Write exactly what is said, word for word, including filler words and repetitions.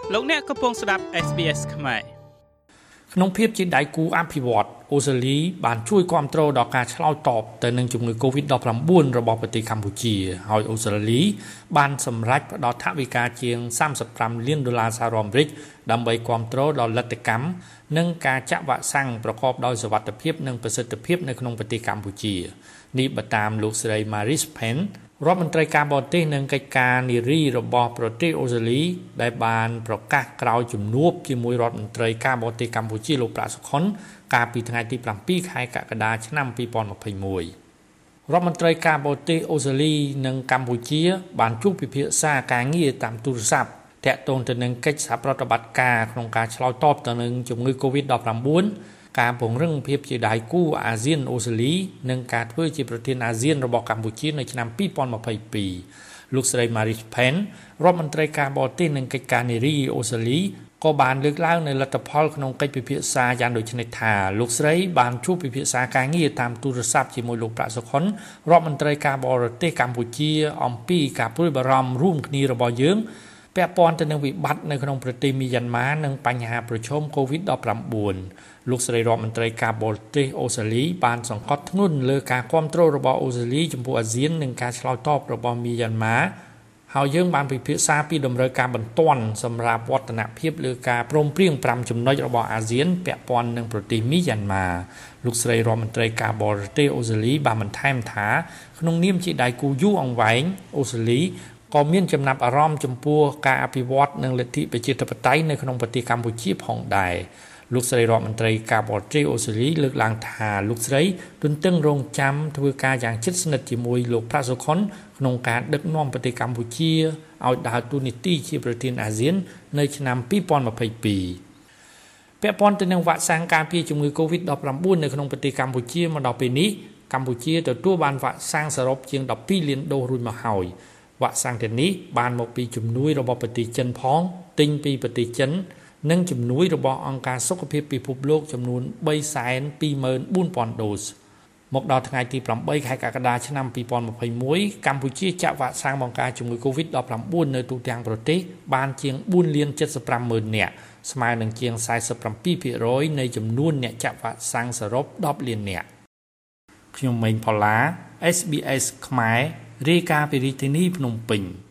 លោកអ្នកកំពុងស្ដាប់ เอส บี เอส ខ្មែរក្នុងភាពជាដៃគូអភិវឌ្ឍអូស្ត្រាលីបានជួយគ្រប់គ្រងដល់ការឆ្លើយតបទៅនឹងជំងឺ កូវីដ ដប់ប្រាំបួន របស់ប្រទេសកម្ពុជាហើយអូស្ត្រាលីបានសម្រេចផ្តល់ថវិកាជាងសាមសិបប្រាំលានដុល្លារសហរដ្ឋអាមេរិកដើម្បីគ្រប់គ្រងដល់លទ្ធកម្មនិងការចាក់វ៉ាក់សាំងប្រកបដោយសុវត្ថិភាពនិងប្រសិទ្ធភាពនៅក្នុងប្រទេសកម្ពុជានេះបើតាមលោកស្រី Marise Payne រដ្ឋមន្ត្រីការបរទេសនិងកិច្ចការនារីរបស់ប្រទេសអូស្ត្រាលីដែលបានប្រកាសក្រោយជំនួបជាមួយរដ្ឋមន្ត្រីការបរទេសកម្ពុជាលោកប្រាក់សុខុនកាលពីថ្ងៃទីប្រាំពីរខែកក្កដាឆ្នាំពីរពាន់ម្ភៃមួយរដ្ឋមន្ត្រីការបរទេសអូស្ត្រាលីនិងកម្ពុជាបានជួបពិភាក្សាការងារតាមទូរស័ព្ទទាក់ទងទៅនឹងកិច្ចសហប្រតិបត្តិការក្នុងការឆ្លើយតបទៅនឹងជំងឺ កូវីដ ដប់ប្រាំបួន ការពង្រឹងភាពជាដៃគូអាស៊ានអូស្ត្រាលីនិងការធ្វើជាប្រធានអាស៊ានរបស់កម្ពុជានៅឆ្នាំពីរពាន់ម្ភៃពីរលោកស្រី Marise Payne រដ្ឋមន្ត្រីការបរទេសនិងកិច្ចការនារីអូស្ត្រាលីក៏បានលើកឡើងនៅលទ្ធផលក្នុងកិច្ចពិភាក្សាយ៉ាងដូចនេះថាលោកស្រីបានជួបពិភាក្សាការងារតាមទូរស័ព្ទជាមួយលោកប្រាក់សុខុនរដ្ឋមន្ត្រីការបរទេសកម្ពុជាអំពីការព្រួយបារម្ភរួមគ្នារបស់យើងពាក់ព័ន្ធទៅនឹងវិបត្តិនៅក្នុងប្រទេសមីយ៉ាន់ម៉ានិងបញ្ហាប្រឈម កូវីដ ដប់ប្រាំបួន លោកស្រីរដ្ឋមន្ត្រីការបរទេសអូស្ត្រាលីបានសង្កត់ធ្ងន់លើការគ្រប់គ្រងរបស់អូស្ត្រាលីចំពោះអាស៊ាននិងការឆ្លើយតបរបស់មីយ៉ាន់ម៉ាហើយយើងបានពិភាក្សាពីតម្រូវការបន្ទាន់សម្រាប់វឌ្ឍនភាពលើការព្រមព្រៀងប្រាំចំណុចរបស់អាស៊ានពាក់ព័ន្ធនឹងប្រទេសមីយ៉ាន់ម៉ាលោកស្រីរដ្ឋមន្ត្រីការបរទេសអូស្ត្រាលីបានបន្ថែមថាក្នុងនាមជាដៃគូយូរអង្វែងអូស្ត្រាលីក៏មានចំណាប់អារម្មណ៍ចំពោះការអភិវឌ្ឍនិងលទ្ធិប្រជាធិបតេយ្យនៅក្នុងប្រទេសកម្ពុជាផងដែរលោកស្រីរដ្ឋមន្ត្រីការបរទេសអូស្ត្រាលីលើកឡើងថាលោកស្រីទន្ទឹងរង់ចាំធ្វើការយ៉ាងជិតស្និទ្ធជាមួយលោកប្រាក់សុខុនក្នុងការដឹកនាំប្រទេសកម្ពុជាឲ្យដើរតួនាទីជាប្រធានអាស៊ាននៅឆ្នាំពីរពាន់ម្ភៃពីរពាក់ព័ន្ធទៅនឹងវ៉ាក់សាំងការពារជំងឺ កូវីដ ដប់ប្រាំបួន នៅក្នុងប្រទេសកម្ពុជាមកដល់ពេលនេះកម្ពុជាទទួលបានវ៉ាក់សាំងសរុបជាងដប់ពីរលានដូសរួចមកហើយវ៉ាក់សាំងទាំងនេះបានមកពីជំនួយរបស់ប្រទេសចិនផងទិញពីប្រទេសចិននិងជំនួយរបស់អង្គការសុខភាពពិភពលោកចំនួន បីសែនពីរម៉ឺនបួនពាន់ ដូសមកដល់ថ្ងៃទីប្រាំបីខែកក្កដាឆ្នាំពីរពាន់ម្ភៃមួយ កម្ពុជាចាក់វ៉ាក់សាំងបង្ការជំងឺ កូវីដ ដប់ប្រាំបួន នៅទូទាំងប្រទេសបានជាងបួនលានចិតសិបប្រាំម៉ឺននាក់ស្មើនឹងជាងសែសិបប្រាំពីរភាគរយនៃចំនួនអ្នកចាក់វ៉ាក់សាំងសរុបដប់លាននាក់ខ្ញុំម៉េងផល្លា เอส บี เอส ខ្មែររាយការណ៍ពីរាជធានីភ្នំពេញ